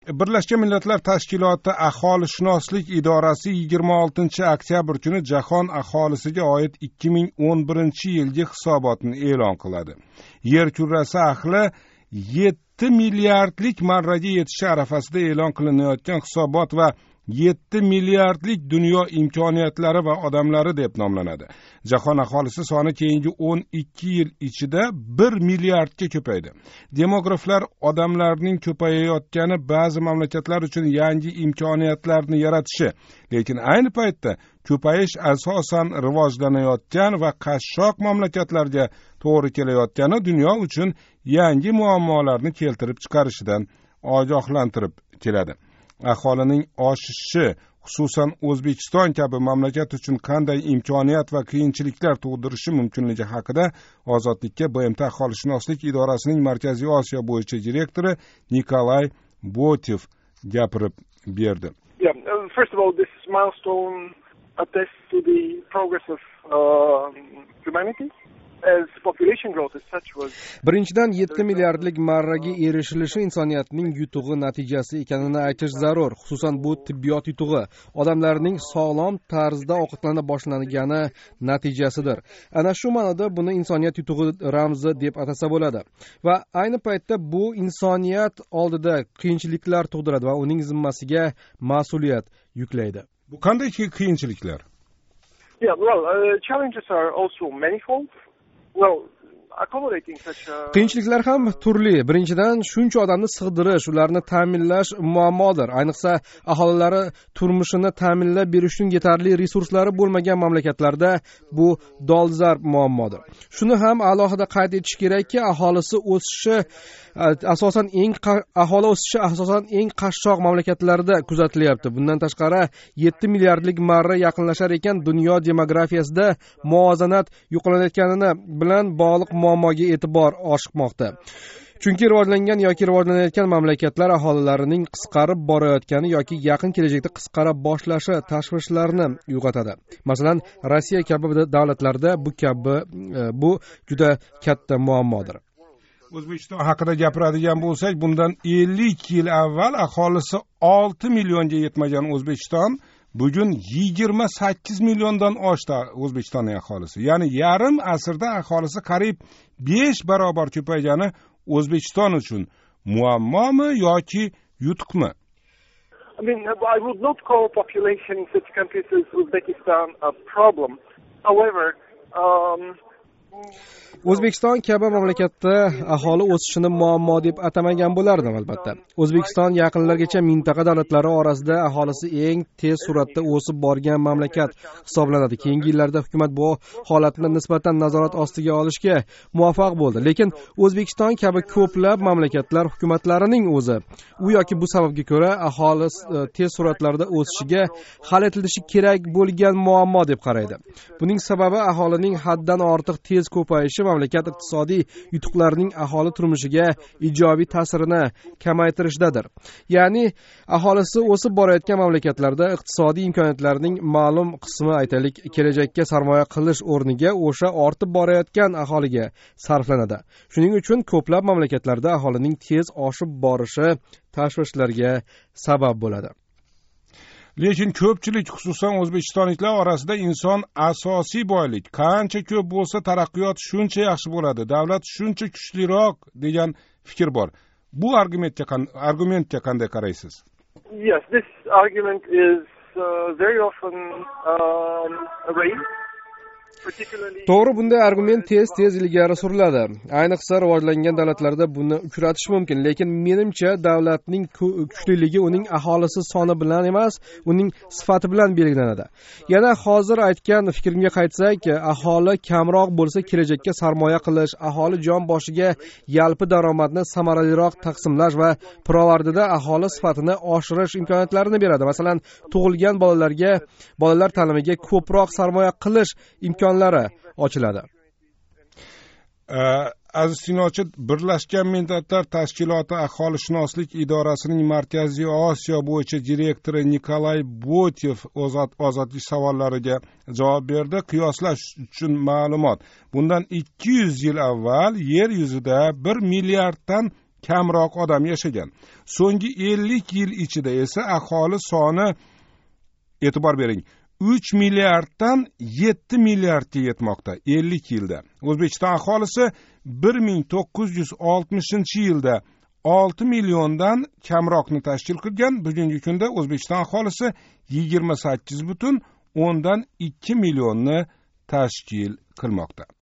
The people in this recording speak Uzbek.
Birlashgan Millatlar Tashkiloti aholishunoslik idorasi 26-oktyabr kuni jahon aholisiga oid 2011-yilgi hisobotni e'lon qiladi. Yer kurrasi ahli 7 milliardlik marraga yetishi arafasida e'lon qilinayotgan hisobot va 7 milliardlik dunyo imkoniyatlari va odamlari deb nomlanadi. Jahon aholisi soni keyingi 12 yil ichida 1 milliardga ko'paydi. Demograflar odamlarning ko'payayotgani ba'zi mamlakatlar uchun yangi imkoniyatlarni yaratishi, lekin ayni paytda ko'payish asosan rivojlanayotgan va qashshoq mamlakatlarga to'g'ri kelayotgani dunyo uchun yangi muammolarni keltirib chiqarishidan ogohlantirib keladi. Aholining oshishi, xususan O'zbekiston kabi mamlakat uchun qanday imkoniyat va qiyinchiliklar tug'dirishi mumkinligi haqida Ozodlikka BMT aholishunoslik idorasining Markaziy Osiyo bo'yicha direktori Nikolay Botyev gapirib berdi. First of all, this milestone attests to the progress of humanity. Birinchidan 7 milliardlik marraga erishilishi insoniyatning yutug'i natijasi ekanini aytish zarur. Xususan bu tibbiyot yutug'i, odamlarning sog'lom tarzda ovqatlana boshlangani natijasidir. Ana shu ma'noda buni insoniyat yutug'i ramzi deb atasa bo'ladi. Va ayni paytda bu insoniyat oldida qiyinchiliklar tug'diradi va uning zimmasiga mas'uliyat yuklaydi. Bu qanday qiyinchiliklar? Challenges are also manifold. Qiyinchiliklar ham turli. Birinchidan, shuncha odamni sig'dirish, ularni ta'minlash muammodir. Ayniqsa aholilari turmushini ta'minlab berish uchun yetarli resurslari bo'lmagan mamlakatlarda bu dolzarb muammodir. Shuni ham alohida qayd etish kerakki, aholi o'sishi asosan eng qashshoq mamlakatlarda kuzatilyapti. Bundan tashqari 7 milliardlik marra yaqinlashar ekan, dunyo demografiyasida muvozanat yo'qolayotganini bilan bog'liq muammoga e'tibor oshiqmoqda. Chunki rivojlangan yoki rivojlanayotgan mamlakatlar aholilarining qisqarib borayotgani yoki yaqin kelajakda qisqara boshlashi tashvishlarni uyg'otadi. Masalan, Rossiya kabi davlatlarda bu juda katta muammodir. O'zbekiston haqida gapiradigan bo'lsak, bundan 50 yil avval aholisi 6 millionga yetmagan O'zbekiston bugun 28 milliondan oshdi O'zbekistonning aholisi. Ya'ni yarim asrda aholisi qariyb 5 barobar ko'paygani O'zbekiston uchun muammomi yoki yutuqmi? I would not call population in such countries as Uzbekistan a problem. However, O'zbekiston kabi mamlakatda aholi o'sishini muammo deb atamagan bo'lardim albatta. O'zbekiston yaqinlargacha mintaqa davlatlari orasida aholisi eng tez suratda o'sib borgan mamlakat hisoblanadi. Keyingi yillarda hukumat bu holatni nisbatan nazorat ostiga olishga muvaffaq bo'ldi. Lekin O'zbekiston kabi ko'plab mamlakatlar hukumatlarining o'zi u yoki bu sababga ko'ra aholi tez suratlarda o'sishiga hal etilishi kerak bo'lgan muammo deb qaraydi. Buning sababi aholining haddan ortiq tez ko'payishi mamlakat iqtisodiy yutuqlarining aholi turmushiga ijobiy ta'sirini kamaytirishdadir. Ya'ni aholisi o'sib borayotgan mamlakatlarda iqtisodiy imkoniyatlarning ma'lum qismi aytaylik kelajakka sarmoya qilish o'rniga o'sha ortib borayotgan aholiga sarflanadi. Shuning uchun ko'plab mamlakatlarda aholining tez oshib borishi tashvishlarga sabab bo'ladi. Lekin ko'pchilik, xususan o'zbekistonliklar orasida inson asosiy boylik, qancha ko'p bo'lsa taraqqiyot shuncha yaxshi bo'ladi, davlat shuncha kuchliroq degan fikr bor. Bu argumentga qanday qaraysiz? Yes, this argument is very often raised. To'g'ri, bunday argument tez ilgari suriladi. Ayniqsa rivojlangan davlatlarda buni uchratish mumkin, lekin menimcha davlatning kuchliligi uning aholisi soni bilan emas, uning sifati bilan belgilanadi. Yana hozir aytgan fikrimga qaytsak, aholi kamroq bo'lsa kelajakka sarmoya qilish, aholi jon boshiga yalpi daromadni samaraliroq taqsimlash va pirovardida aholi sifatini oshirish imkoniyatlarini beradi. Masalan, tug'ilgan bolalar ta'limiga ko'proq sarmoya qilish imkonlari ochiladi. Aziz tinglovchi, Birlashgan Millatlar Tashkiloti aholishunoslik idorasining Markaziy Osiyo bo'yicha direktori Nikolay Botyev ozodlik savollariga javob berdi. Qiyoslash uchun ma'lumot. Bundan 200 yil avval yer yuzida 1 milliarddan kamroq odam yashagan. So'nggi 50 yil ichida esa aholi soni, e'tibor bering, 3 milliarddan 7 milliardga yetmoqda 50 yilda. O'zbekiston aholisi 1960-yilda 6 milliondan kamroqni tashkil qilgan. Bugungi kunda O'zbekiston aholisi 28,2 millionni tashkil qilmoqda.